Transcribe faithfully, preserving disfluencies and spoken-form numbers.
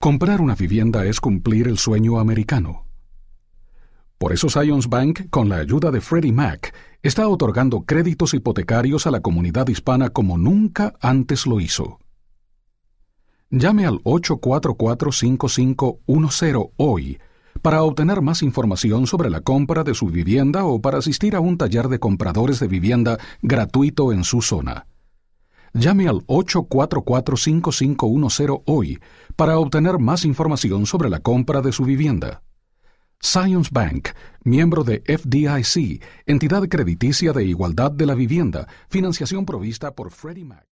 Comprar una vivienda es cumplir el sueño americano. Por eso Zions Bank, con la ayuda de Freddie Mac, está otorgando créditos hipotecarios a la comunidad hispana como nunca antes lo hizo. Llame al ocho cuatro cuatro, cinco cinco uno cero hoy para obtener más información sobre la compra de su vivienda o para asistir a un taller de compradores de vivienda gratuito en su zona. Llame al ocho cuatro cuatro, cinco cinco uno cero hoy para obtener más información sobre la compra de su vivienda. Zions Bank, miembro de F D I C, entidad crediticia de igualdad de la vivienda, financiación provista por Freddie Mac.